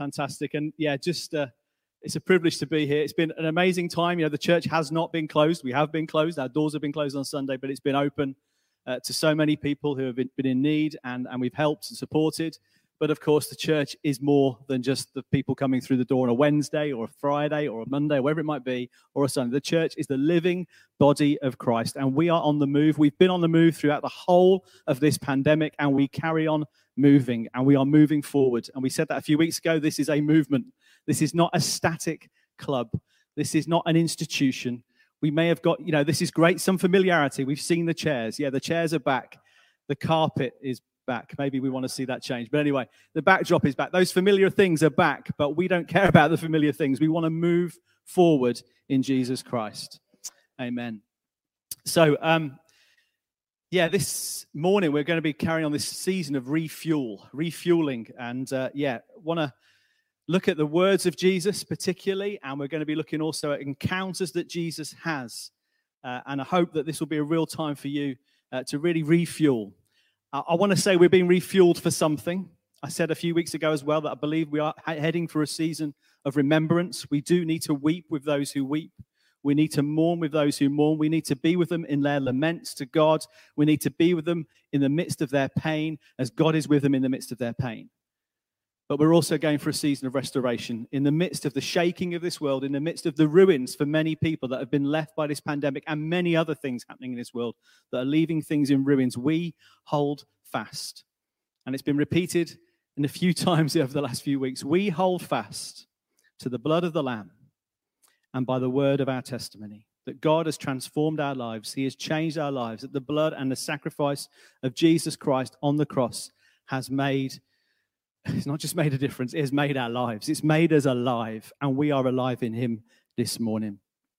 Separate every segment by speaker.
Speaker 1: Fantastic. And yeah, just it's a privilege to be here. It's been an amazing time. You know, the church has not been closed. We have been closed. Our doors have been closed on Sunday, but it's been open to so many people who have been in need, and we've helped and supported. But of course, the church is more than just the people coming through the door on a Wednesday or a Friday or a Monday, wherever it might be, or a Sunday. The church is the living body of Christ, and we are on the move. We've been on the move throughout the whole of this pandemic, and we carry on moving, and we are moving forward. And we said that a few weeks ago. This is a movement. This is not a static club. This is not an institution. We may have got, this is great, some familiarity. We've seen the chairs. Yeah, the chairs are back. The carpet is back. Maybe we want to see that change. But anyway, the backdrop is back. Those familiar things are back, but we don't care about the familiar things. We want to move forward in Jesus Christ. Amen. So, this morning we're going to be carrying on this season of refueling. And want to look at the words of Jesus particularly, and we're going to be looking also at encounters that Jesus has. And I hope that this will be a real time for you to really refuel. I want to say we're being refueled for something. I said a few weeks ago as well that I believe we are heading for a season of remembrance. We do need to weep with those who weep. We need to mourn with those who mourn. We need to be with them in their laments to God. We need to be with them in the midst of their pain as God is with them in the midst of their pain. But we're also going for a season of restoration in the midst of the shaking of this world, in the midst of the ruins for many people that have been left by this pandemic and many other things happening in this world that are leaving things in ruins. We hold fast. And it's been repeated in a few times over the last few weeks. We hold fast to the blood of the Lamb and by the word of our testimony. That God has transformed our lives. He has changed our lives. That the blood and the sacrifice of Jesus Christ on the cross has made, it's not just made a difference, it has made our lives. It's made us alive, and we are alive in him this morning.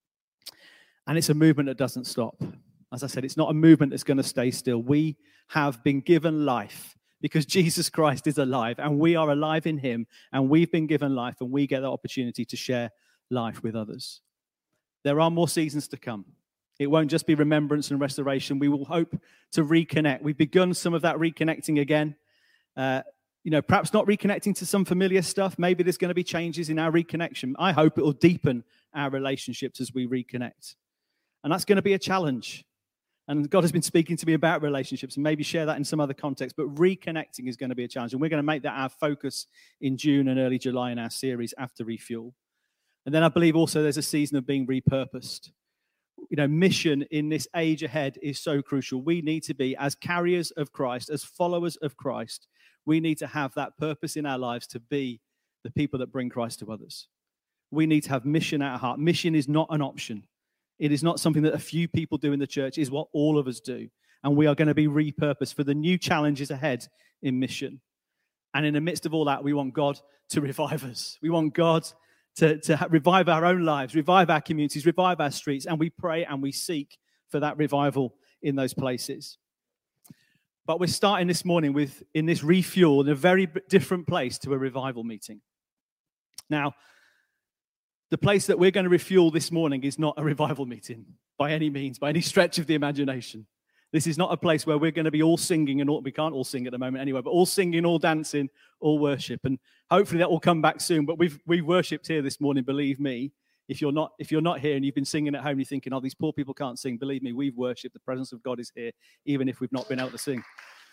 Speaker 1: And it's a movement that doesn't stop. As I said, it's not a movement that's going to stay still. We have been given life because Jesus Christ is alive, and we are alive in him, and we've been given life, and we get the opportunity to share life with others. There are more seasons to come. It won't just be remembrance and restoration. We will hope to reconnect. We've begun some of that reconnecting again. Perhaps not reconnecting to some familiar stuff. Maybe there's going to be changes in our reconnection. I hope it will deepen our relationships as we reconnect. And that's going to be a challenge. And God has been speaking to me about relationships, and maybe share that in some other context. But reconnecting is going to be a challenge. And we're going to make that our focus in June and early July in our series After Refuel. And then I believe also there's a season of being repurposed. Mission in this age ahead is so crucial. We need to be, as carriers of Christ, as followers of Christ, we need to have that purpose in our lives to be the people that bring Christ to others. We need to have mission at our heart. Mission is not an option. It is not something that a few people do in the church. It is what all of us do. And we are going to be repurposed for the new challenges ahead in mission. And in the midst of all that, we want God to revive us. We want God to revive our own lives, revive our communities, revive our streets. And we pray and we seek for that revival in those places. But we're starting this morning in this refuel in a very different place to a revival meeting. Now, the place that we're going to refuel this morning is not a revival meeting by any means, by any stretch of the imagination. This is not a place where we're going to be all singing and all, we can't all sing at the moment anyway, but all singing, all dancing, all worship. And hopefully that will come back soon. But we've worshipped here this morning, believe me. If you're not here and you've been singing at home, you're thinking, oh, these poor people can't sing. Believe me, we've worshipped. The presence of God is here, even if we've not been able to sing.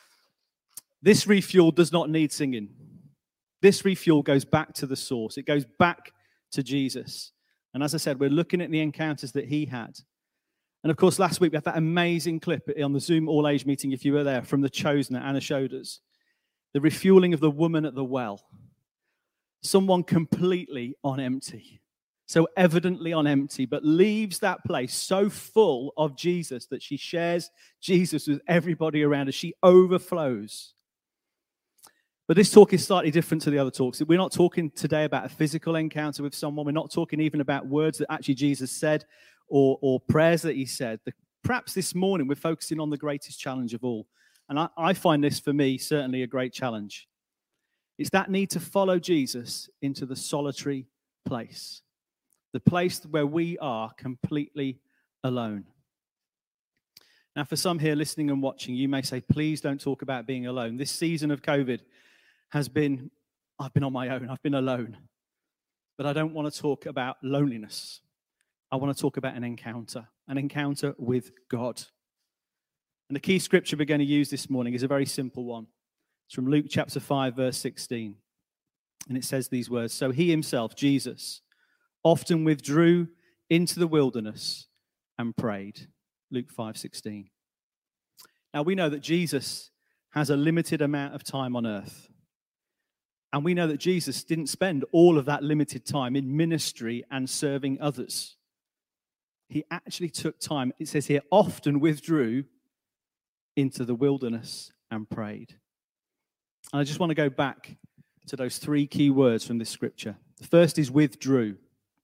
Speaker 1: This refuel does not need singing. This refuel goes back to the source. It goes back to Jesus. And as I said, we're looking at the encounters that he had. And of course, last week we had that amazing clip on the Zoom all-age meeting, if you were there, from The Chosen that Anna showed us. The refueling of the woman at the well. Someone completely on empty. So evidently on empty, but leaves that place so full of Jesus that she shares Jesus with everybody around her. She overflows. But this talk is slightly different to the other talks. We're not talking today about a physical encounter with someone. We're not talking even about words that actually Jesus said or prayers that he said. Perhaps this morning we're focusing on the greatest challenge of all. And I find this, for me, certainly a great challenge. It's that need to follow Jesus into the solitary place. The place where we are completely alone. Now, for some here listening and watching, you may say, please don't talk about being alone. This season of COVID has been, I've been on my own. I've been alone. But I don't want to talk about loneliness. I want to talk about an encounter with God. And the key scripture we're going to use this morning is a very simple one. It's from Luke chapter 5, verse 16. And it says these words, "So he himself, Jesus, often withdrew into the wilderness and prayed." Luke 5:16. Now we know that Jesus has a limited amount of time on earth. And we know that Jesus didn't spend all of that limited time in ministry and serving others. He actually took time, it says here, often withdrew into the wilderness and prayed. And I just want to go back to those three key words from this scripture. The first is withdrew.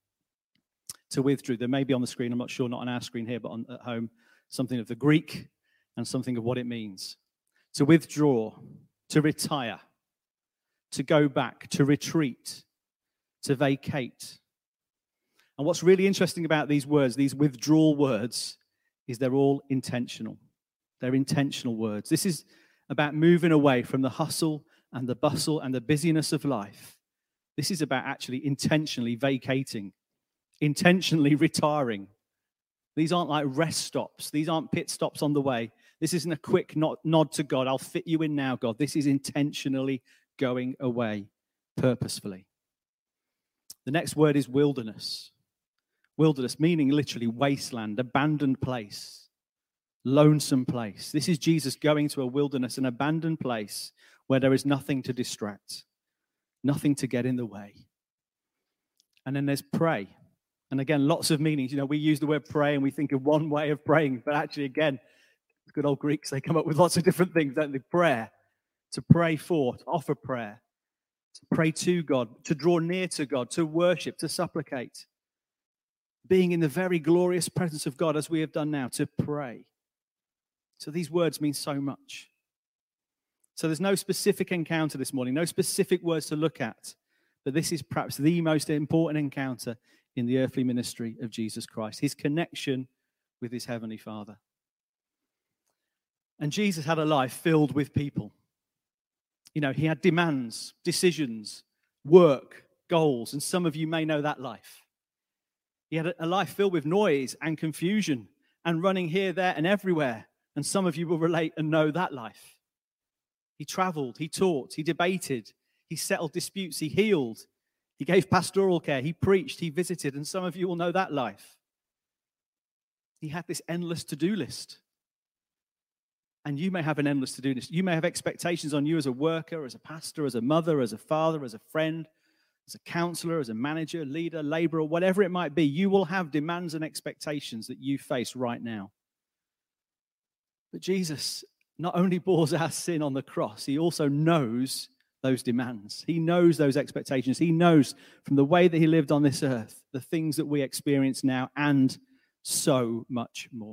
Speaker 1: To withdrew. They may be on the screen, I'm not sure, not on our screen here, but at home, something of the Greek and something of what it means. To withdraw, to retire, to go back, to retreat, to vacate. And what's really interesting about these words, these withdrawal words, is they're all intentional. They're intentional words. This is about moving away from the hustle and the bustle and the busyness of life. This is about actually intentionally vacating, intentionally retiring. These aren't like rest stops. These aren't pit stops on the way. This isn't a quick nod to God. I'll fit you in now, God. This is intentionally going away purposefully. The next word is wilderness. Wilderness, meaning literally wasteland, abandoned place, lonesome place. This is Jesus going to a wilderness, an abandoned place where there is nothing to distract, nothing to get in the way. And then there's pray. And again, lots of meanings. You know, we use the word pray and we think of one way of praying, but actually, again, the good old Greeks, they come up with lots of different things, don't they? Prayer, to pray for, to offer prayer, to pray to God, to draw near to God, to worship, to supplicate. Being in the very glorious presence of God as we have done now, to pray. So these words mean so much. So there's no specific encounter this morning, no specific words to look at, but this is perhaps the most important encounter in the earthly ministry of Jesus Christ, his connection with his heavenly Father. And Jesus had a life filled with people. You know, he had demands, decisions, work, goals, and some of you may know that life. He had a life filled with noise and confusion and running here, there, and everywhere. And some of you will relate and know that life. He traveled, he taught, he debated, he settled disputes, he healed, he gave pastoral care, he preached, he visited, and some of you will know that life. He had this endless to-do list. And you may have an endless to-do list. You may have expectations on you as a worker, as a pastor, as a mother, as a father, as a friend, as a counselor, as a manager, leader, laborer, whatever it might be. You will have demands and expectations that you face right now. But Jesus not only bores our sin on the cross, he also knows those demands. He knows those expectations. He knows from the way that he lived on this earth, the things that we experience now and so much more.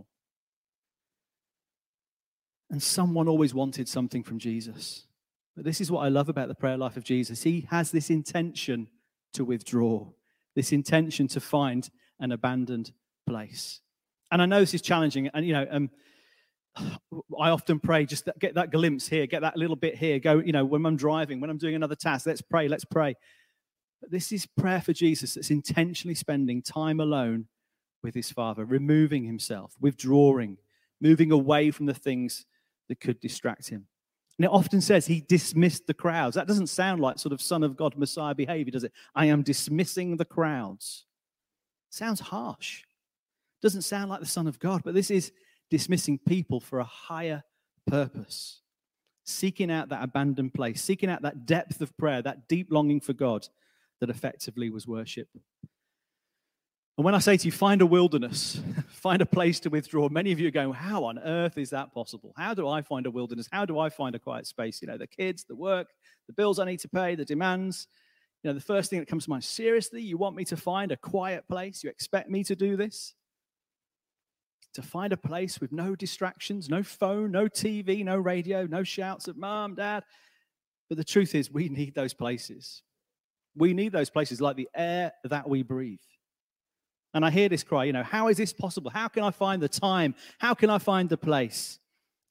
Speaker 1: And someone always wanted something from Jesus. But this is what I love about the prayer life of Jesus. He has this intention to withdraw, this intention to find an abandoned place. And I know this is challenging. And, you know, I often pray, just get that glimpse here, get that little bit here, go, you know, when I'm driving, when I'm doing another task, let's pray. But this is prayer for Jesus that's intentionally spending time alone with his Father, removing himself, withdrawing, moving away from the things that could distract him. And it often says he dismissed the crowds. That doesn't sound like sort of Son of God, Messiah behavior, does it? I am dismissing the crowds. Sounds harsh. Doesn't sound like the Son of God, but this is dismissing people for a higher purpose. Seeking out that abandoned place, seeking out that depth of prayer, that deep longing for God that effectively was worship. And when I say to you, find a wilderness, find a place to withdraw, many of you are going, how on earth is that possible? How do I find a wilderness? How do I find a quiet space? You know, the kids, the work, the bills I need to pay, the demands. You know, the first thing that comes to mind, seriously, you want me to find a quiet place? You expect me to do this? To find a place with no distractions, no phone, no TV, no radio, no shouts of mom, dad. But the truth is, we need those places. We need those places like the air that we breathe. And I hear this cry, you know, how is this possible? How can I find the time? How can I find the place?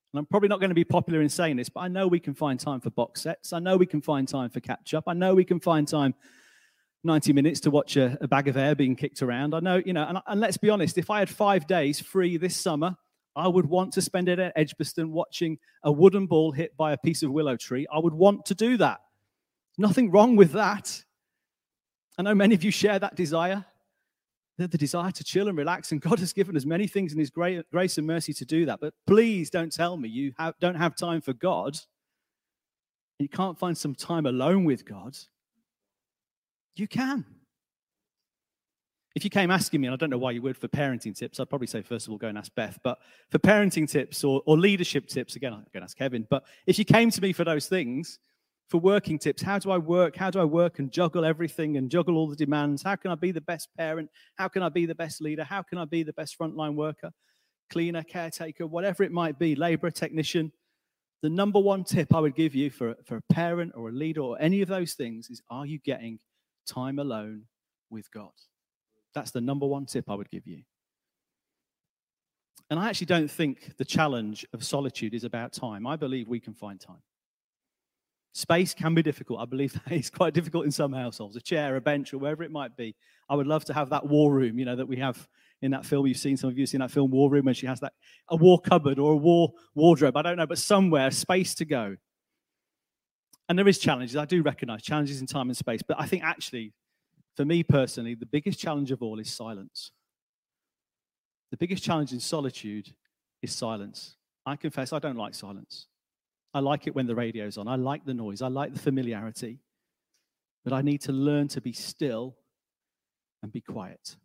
Speaker 1: And I'm probably not going to be popular in saying this, but I know we can find time for box sets. I know we can find time for catch-up. I know we can find time 90 minutes to watch a bag of air being kicked around. I know, and let's be honest, if I had 5 days free this summer, I would want to spend it at Edgbaston watching a wooden ball hit by a piece of willow tree. I would want to do that. Nothing wrong with that. I know many of you share that desire. The desire to chill and relax, and God has given us many things in his grace and mercy to do that. But please don't tell me you don't have time for God. You can't find some time alone with God. You can. If you came asking me, and I don't know why you would, for parenting tips, I'd probably say, first of all, go and ask Beth. But for parenting tips or leadership tips, again, I'm going to ask Kevin. But if you came to me for those things, for working tips, how do I work? How do I work and juggle everything and juggle all the demands? How can I be the best parent? How can I be the best leader? How can I be the best frontline worker, cleaner, caretaker, whatever it might be, laborer, technician? The number one tip I would give you for a parent or a leader or any of those things is, are you getting time alone with God? That's the number one tip I would give you. And I actually don't think the challenge of solitude is about time. I believe we can find time. Space can be difficult. I believe that it's quite difficult in some households. A chair, a bench, or wherever it might be. I would love to have that war room, that we have in that film you've seen. Some of you have seen that film, War Room, when she has a war cupboard or a war wardrobe. I don't know, but somewhere, space to go. And there is challenges. I do recognize challenges in time and space. But I think actually, for me personally, the biggest challenge of all is silence. The biggest challenge in solitude is silence. I confess I don't like silence. I like it when the radio's on. I like the noise. I like the familiarity. But I need to learn to be still and be quiet.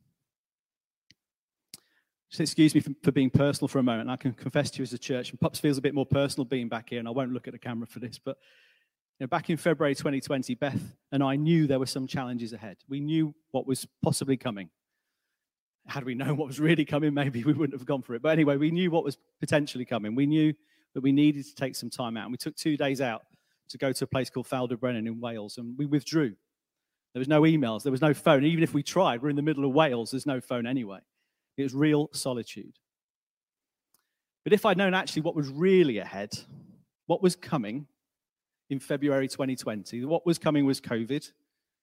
Speaker 1: Just excuse me for being personal for a moment. I can confess to you as a church, and perhaps feels a bit more personal being back here, and I won't look at the camera for this, but back in February 2020, Beth and I knew there were some challenges ahead. We knew what was possibly coming. Had we known what was really coming, maybe we wouldn't have gone for it. But anyway, we knew what was potentially coming. We knew that we needed to take some time out. And we took 2 days out to go to a place called Faldwbrennan in Wales, and we withdrew. There was no emails. There was no phone. Even if we tried, we're in the middle of Wales. There's no phone anyway. It was real solitude. But if I'd known actually what was really ahead, what was coming in February 2020, what was coming was COVID,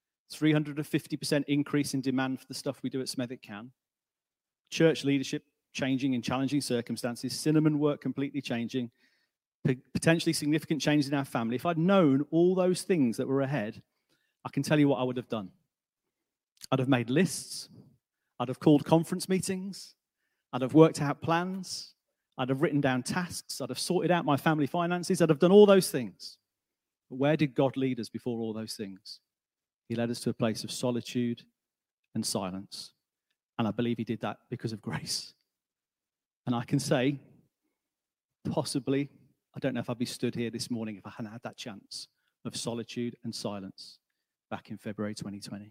Speaker 1: 350% increase in demand for the stuff we do at Smethwick Can, church leadership changing in challenging circumstances, cinnamon work completely changing, potentially significant changes in our family. If I'd known all those things that were ahead, I can tell you what I would have done. I'd have made lists. I'd have called conference meetings. I'd have worked out plans. I'd have written down tasks. I'd have sorted out my family finances. I'd have done all those things. But where did God lead us before all those things? He led us to a place of solitude and silence. And I believe he did that because of grace. And I can say, possibly, I don't know if I'd be stood here this morning if I hadn't had that chance of solitude and silence back in February 2020.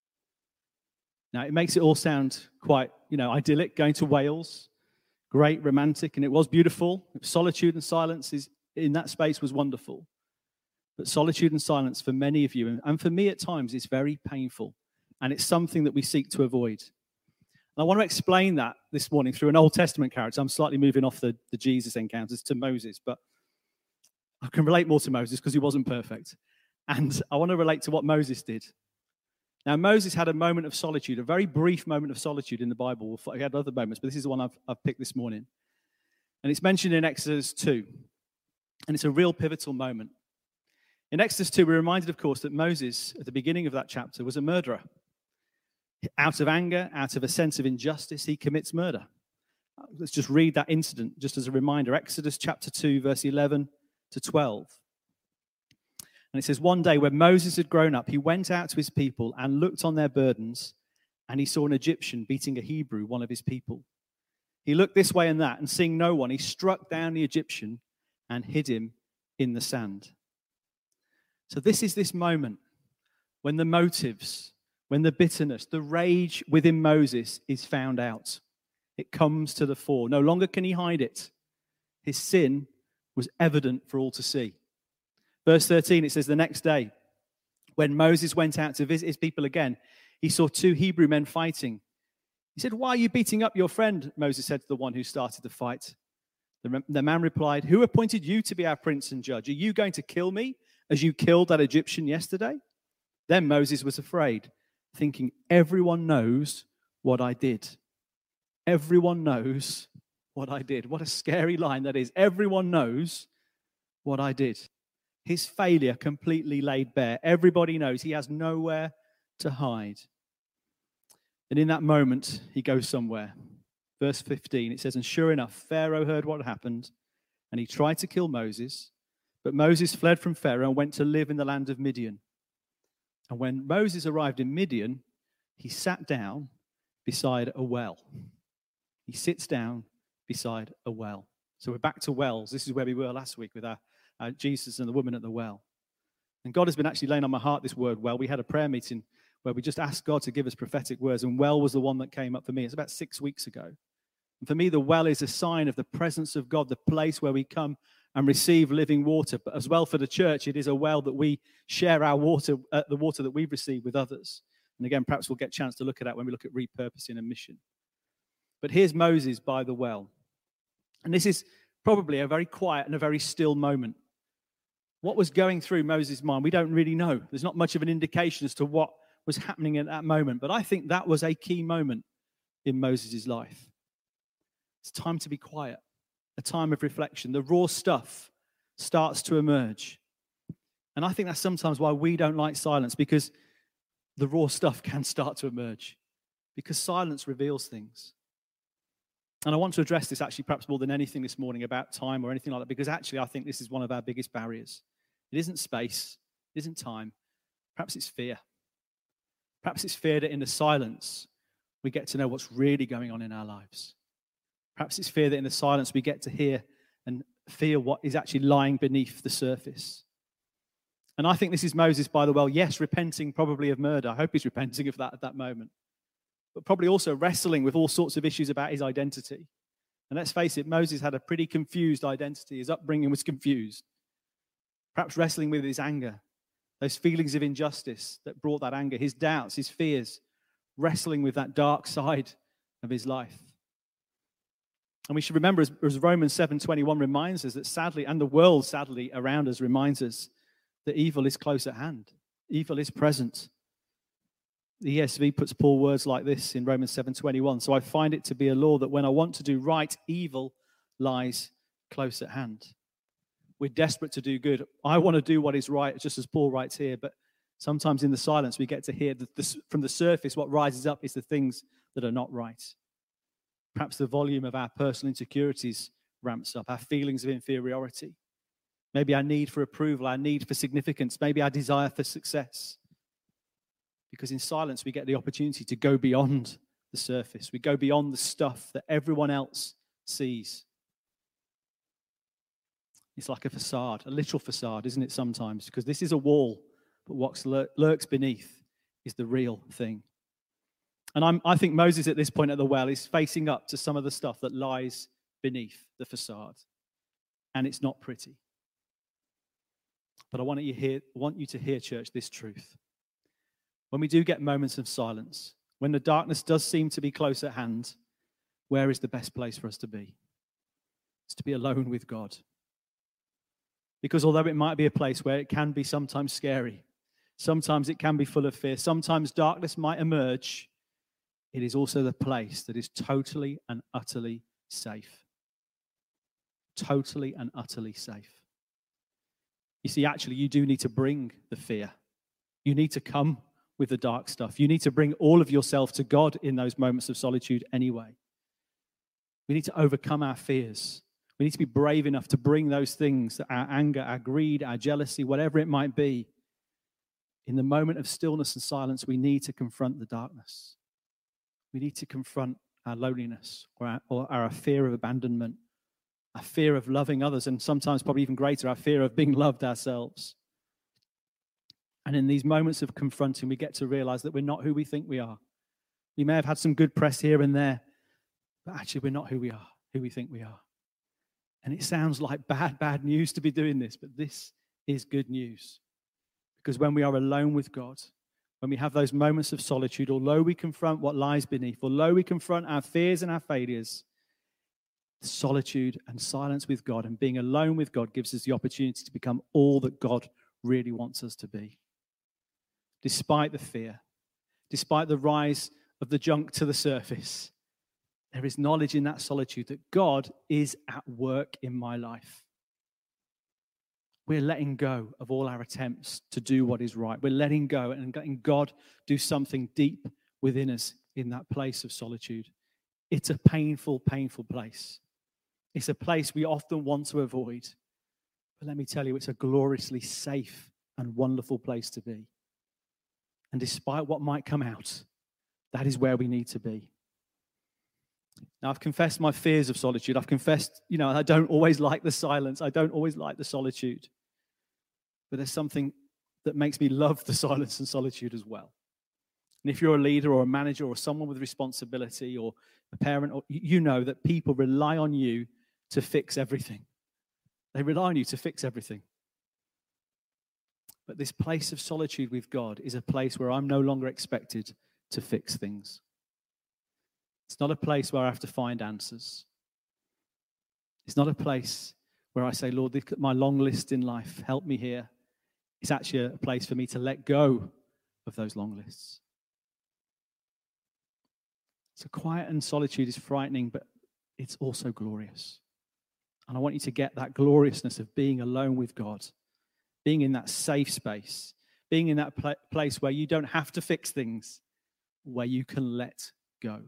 Speaker 1: Now, it makes it all sound quite, idyllic, going to Wales, great, romantic, and it was beautiful. Solitude and silence in that space was wonderful. But solitude and silence for many of you, and for me at times, is very painful. And it's something that we seek to avoid. And I want to explain that this morning through an Old Testament character. I'm slightly moving off the Jesus encounters to Moses, but I can relate more to Moses because he wasn't perfect. And I want to relate to what Moses did. Now, Moses had a moment of solitude, a very brief moment of solitude in the Bible. He had other moments, but this is the one I've picked this morning. And it's mentioned in Exodus 2. And it's a real pivotal moment. In Exodus 2, we're reminded, of course, that Moses, at the beginning of that chapter, was a murderer. Out of anger, out of a sense of injustice, he commits murder. Let's just read that incident just as a reminder. Exodus chapter 2, verse 11 to 12. And it says, one day when Moses had grown up, he went out to his people and looked on their burdens, and he saw an Egyptian beating a Hebrew, one of his people. He looked this way and that, and seeing no one, he struck down the Egyptian and hid him in the sand. So this is this moment when the motives, when the bitterness, the rage within Moses is found out. It comes to the fore. No longer can he hide it. His sin was evident for all to see. Verse 13, it says, the next day, when Moses went out to visit his people again, he saw 2 Hebrew men fighting. He said, why are you beating up your friend? Moses said to the one who started the fight. The man replied, "Who appointed you to be our prince and judge? Are you going to kill me as you killed that Egyptian yesterday?" Then Moses was afraid, thinking, "Everyone knows what I did." Everyone knows what I did. What a scary line that is. Everyone knows what I did. His failure completely laid bare. Everybody knows he has nowhere to hide. And in that moment, he goes somewhere. Verse 15, it says, "And sure enough, Pharaoh heard what happened, and he tried to kill Moses. But Moses fled from Pharaoh and went to live in the land of Midian. And when Moses arrived in Midian, he sat down beside a well." He sits down beside a well. So we're back to wells. This is where we were last week with our Jesus and the woman at the well. And God has been actually laying on my heart this word well. We had a prayer meeting where we just asked God to give us prophetic words, and well was the one that came up for me. It's about 6 weeks ago. And for me, the well is a sign of the presence of God, the place where we come and receive living water. But as well for the church, it is a well that we share our water, the water that we've received with others. And again, perhaps we'll get a chance to look at that when we look at repurposing and mission. But here's Moses by the well. And this is probably a very quiet and a very still moment. What was going through Moses' mind, we don't really know. There's not much of an indication as to what was happening at that moment. But I think that was a key moment in Moses' life. It's time to be quiet, a time of reflection. The raw stuff starts to emerge. And I think that's sometimes why we don't like silence, because the raw stuff can start to emerge, because silence reveals things. And I want to address this actually perhaps more than anything this morning about time or anything like that, because actually I think this is one of our biggest barriers. It isn't space, it isn't time. Perhaps it's fear. Perhaps it's fear that in the silence we get to know what's really going on in our lives. Perhaps it's fear that in the silence we get to hear and feel what is actually lying beneath the surface. And I think this is Moses by the well, yes, repenting probably of murder. I hope he's repenting of that at that moment. But probably also wrestling with all sorts of issues about his identity. And let's face it, Moses had a pretty confused identity. His upbringing was confused. Perhaps wrestling with his anger, those feelings of injustice that brought that anger, his doubts, his fears, wrestling with that dark side of his life. And we should remember, as Romans 7:21 reminds us, that sadly, and the world sadly around us reminds us, that evil is close at hand. Evil is present. The ESV puts Paul words like this in Romans 7:21. "So I find it to be a law that when I want to do right, evil lies close at hand." We're desperate to do good. I want to do what is right, just as Paul writes here, but sometimes in the silence we get to hear that from the surface what rises up is the things that are not right. Perhaps the volume of our personal insecurities ramps up, our feelings of inferiority. Maybe our need for approval, our need for significance, maybe our desire for success. Because in silence, we get the opportunity to go beyond the surface. We go beyond the stuff that everyone else sees. It's like a facade, a literal facade, isn't it, sometimes? Because this is a wall, but what lurks beneath is the real thing. And I think Moses at this point at the well is facing up to some of the stuff that lies beneath the facade. And it's not pretty. But I want you to hear, church, this truth. When we do get moments of silence, when the darkness does seem to be close at hand, where is the best place for us to be? It's to be alone with God. Because although it might be a place where it can be sometimes scary, sometimes it can be full of fear, sometimes darkness might emerge, it is also the place that is totally and utterly safe. Totally and utterly safe. You see, actually, you do need to bring the fear. You need to come with the dark stuff. You need to bring all of yourself to God in those moments of solitude anyway. We need to overcome our fears. We need to be brave enough to bring those things, our anger, our greed, our jealousy, whatever it might be. In the moment of stillness and silence, we need to confront the darkness. We need to confront our loneliness or our fear of abandonment, our fear of loving others, and sometimes probably even greater, our fear of being loved ourselves. And in these moments of confronting, we get to realize that we're not who we think we are. We may have had some good press here and there, but actually we're not who we are, who we think we are. And it sounds like bad news to be doing this, but this is good news. Because when we are alone with God, when we have those moments of solitude, although we confront what lies beneath, although we confront our fears and our failures, Solitude and silence with God and being alone with God gives us the opportunity to become all that God really wants us to be. Despite the fear, despite the rise of the junk to the surface, there is knowledge in that solitude that God is at work in my life. We're letting go of all our attempts to do what is right. We're letting go and letting God do something deep within us in that place of solitude. It's a painful, painful place. It's a place we often want to avoid. But let me tell you, it's a gloriously safe and wonderful place to be. And despite what might come out, that is where we need to be. Now, I've confessed my fears of solitude. I've confessed, I don't always like the silence. I don't always like the solitude. But there's something that makes me love the silence and solitude as well. And if you're a leader or a manager or someone with responsibility or a parent, you know that people rely on you to fix everything. They rely on you to fix everything. But this place of solitude with God is a place where I'm no longer expected to fix things. It's not a place where I have to find answers. It's not a place where I say, Lord, look at my long list in life. Help me here. It's actually a place for me to let go of those long lists. So quiet and solitude is frightening, but it's also glorious. And I want you to get that gloriousness of being alone with God, being in that safe space, being in that place where you don't have to fix things, where you can let go.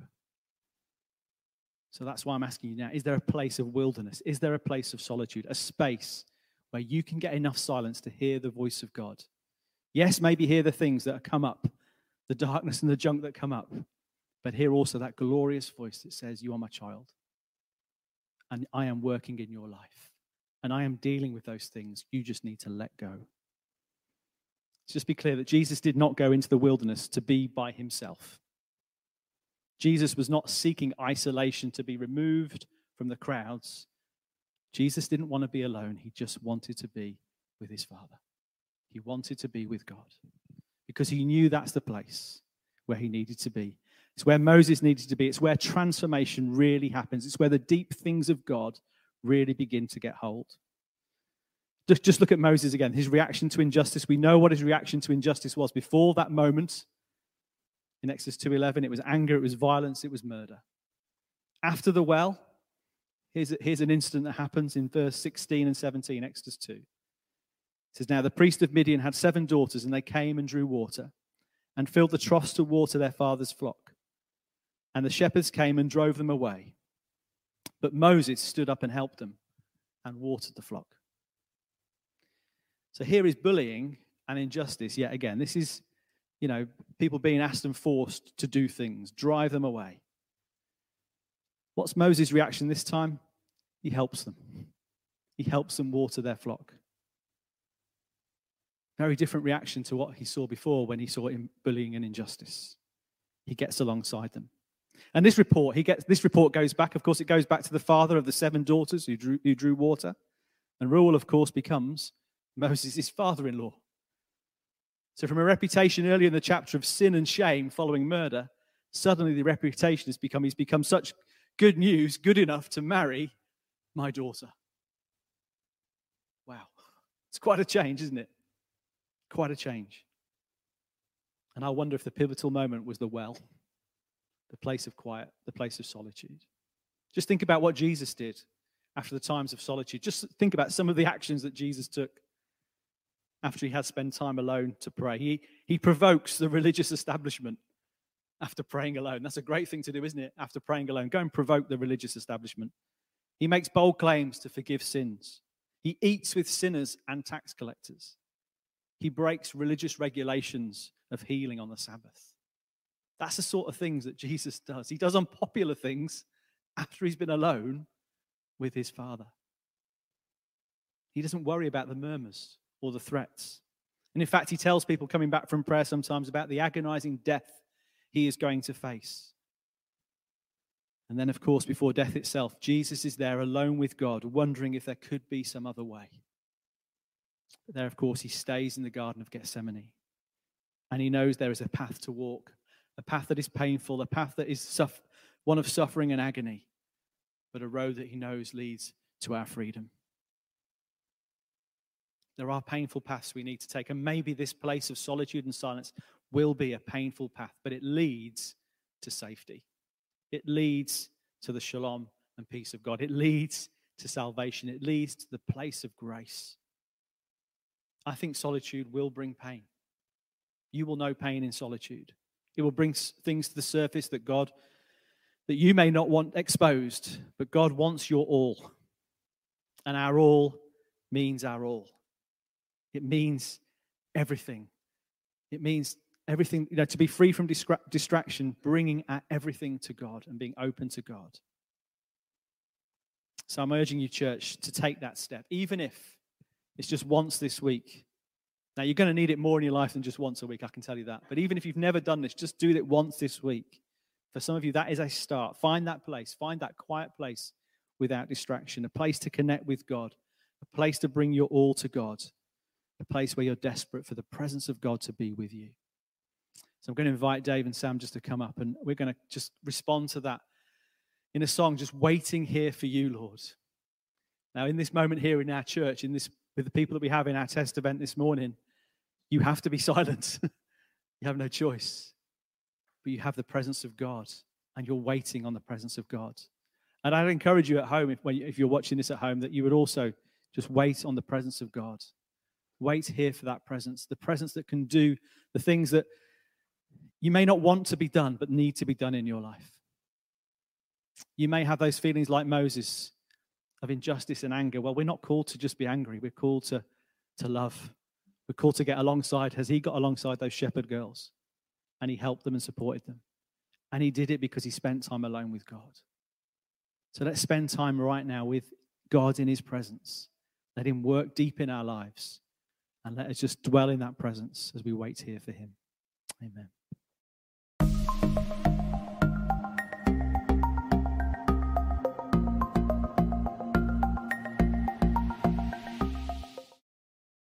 Speaker 1: So that's why I'm asking you now, is there a place of wilderness? Is there a place of solitude, a space where you can get enough silence to hear the voice of God? Yes, maybe hear the things that come up, the darkness and the junk that come up, but hear also that glorious voice that says, you are my child, and I am working in your life, and I am dealing with those things. You just need to let go. Let's just be clear that Jesus did not go into the wilderness to be by himself. Jesus was not seeking isolation to be removed from the crowds. Jesus didn't want to be alone. He just wanted to be with his Father. He wanted to be with God because he knew that's the place where he needed to be. It's where Moses needed to be. It's where transformation really happens. It's where the deep things of God really begin to get hold. Just look at Moses again, his reaction to injustice. We know what his reaction to injustice was before that moment. In Exodus 2:11, it was anger, it was violence, it was murder. After the well, here's an incident that happens in verse 16 and 17, Exodus 2. It says, now the priest of Midian had 7 daughters, and they came and drew water and filled the troughs to water their father's flock. And the shepherds came and drove them away. But Moses stood up and helped them and watered the flock. So here is bullying and injustice yet again. This is, people being asked and forced to do things, drive them away. What's Moses' reaction this time? He helps them. He helps them water their flock. Very different reaction to what he saw before when he saw bullying and injustice. He gets alongside them. And this report goes back, of course, it goes back to the father of the 7 daughters who drew water. And Reuel, of course, becomes Moses' father-in-law. So from a reputation earlier in the chapter of sin and shame following murder, suddenly the reputation he's become such good news, good enough to marry my daughter. Wow. It's quite a change, isn't it? Quite a change. And I wonder if the pivotal moment was the well, the place of quiet, the place of solitude. Just think about what Jesus did after the times of solitude. Just think about some of the actions that Jesus took after he had spent time alone to pray. He provokes the religious establishment after praying alone. That's a great thing to do, isn't it? After praying alone, go and provoke the religious establishment. He makes bold claims to forgive sins. He eats with sinners and tax collectors. He breaks religious regulations of healing on the Sabbath. That's the sort of things that Jesus does. He does unpopular things after he's been alone with his Father. He doesn't worry about the murmurs or the threats. And in fact, he tells people coming back from prayer sometimes about the agonizing death he is going to face. And then, of course, before death itself, Jesus is there alone with God, wondering if there could be some other way. But there, of course, he stays in the Garden of Gethsemane. And he knows there is a path to walk, a path that is painful, a path that is one of suffering and agony. but a road that he knows leads to our freedom. There are painful paths we need to take, and maybe this place of solitude and silence will be a painful path, but it leads to safety. It leads to the shalom and peace of God. It leads to salvation. It leads to the place of grace. I think solitude will bring pain. You will know pain in solitude. It will bring things to the surface that you may not want exposed, but God wants your all. And our all means our all. It means everything. It means everything, to be free from distraction, bringing everything to God and being open to God. So I'm urging you, church, to take that step, even if it's just once this week. Now, you're going to need it more in your life than just once a week, I can tell you that. But even if you've never done this, just do it once this week. For some of you, that is a start. Find that place. Find that quiet place without distraction, a place to connect with God, a place to bring your all to God, a place where you're desperate for the presence of God to be with you. So I'm going to invite Dave and Sam just to come up, and we're going to just respond to that in a song, just waiting here for you, Lord. Now, in this moment here in our church, with the people that we have in our test event this morning, you have to be silent. You have no choice. But you have the presence of God, and you're waiting on the presence of God. And I'd encourage you at home, if you're watching this at home, that you would also just wait on the presence of God. Wait here for that presence, the presence that can do the things that you may not want to be done, but need to be done in your life. You may have those feelings like Moses of injustice and anger. Well, we're not called to just be angry. We're called to love. We're called to get alongside, as he got alongside those shepherd girls, and he helped them and supported them. And he did it because he spent time alone with God. So let's spend time right now with God in his presence. Let him work deep in our lives. And let us just dwell in that presence as we wait here for him. Amen.